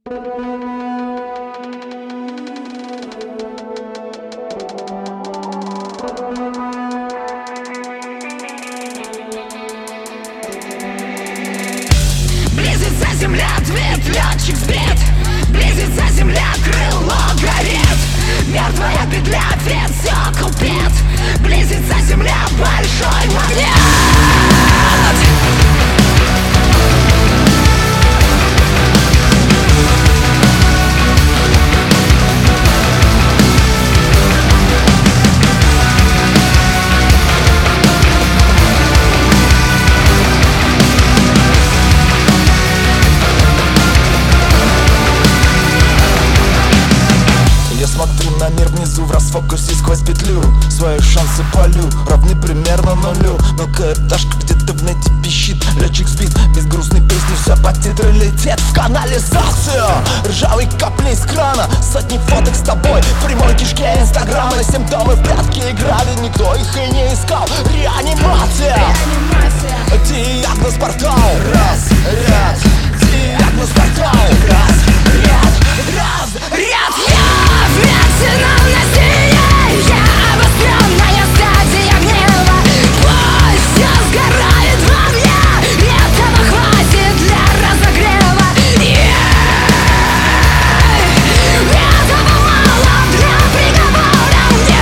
Близится земля, твит, летчик сбит. Близится земля, крыло горит. Мертвая петля, твит, все купит. Близится земля, большой магнит. Смотрю на мир внизу в расфокусе сквозь петлю. Свои шансы полю, равны примерно нулю. Но этажка где-то в нете пищит. Летчик сбит, без грустной песни все под титры летит в канализацию. Ржавые капли из крана, сотни фоток с тобой в прямой кишке инстаграма. Симптомы в прятки играли, никто их и не искал. Реанимация, диагноз портал. Раз, ряд, диагноз портал. Раз, ряд, раз, ряд. Я обостренная стадия гнева. Пусть все сгорает в огне. Этого хватит для разогрева. Этого мало для приговора.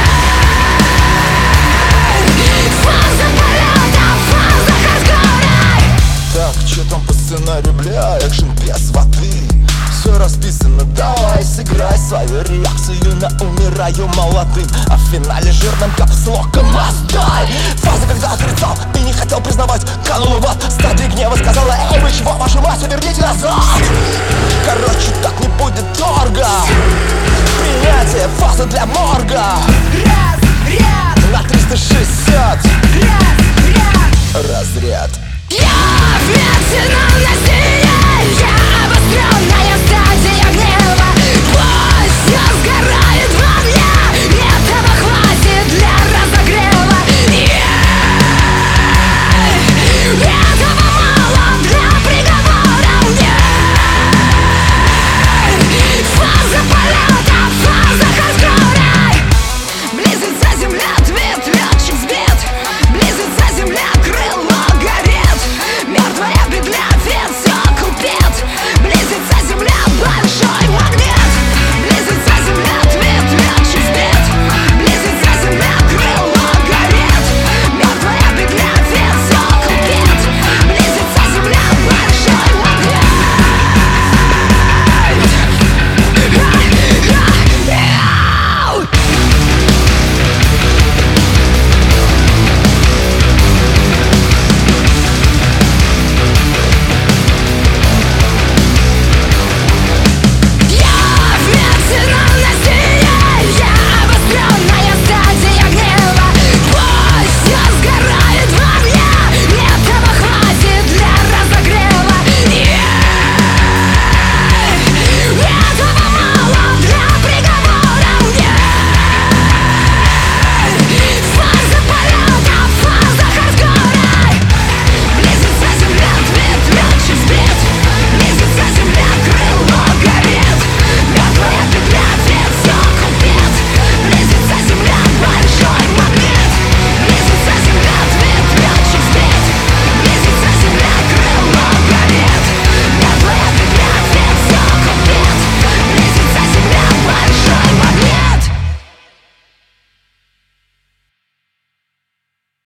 Фаза полета, фаза хардкора. Так, что там по сценарию, бля, экшен без воды. Все расписано, давай сыграй свою реакцию на умираю молодым. А в финале жирным капслоком отдай. Фаза, когда отрицал и не хотел признавать, канула в ад. Стадия гнева сказала: эй, вы чего, вашу мать, верните назад.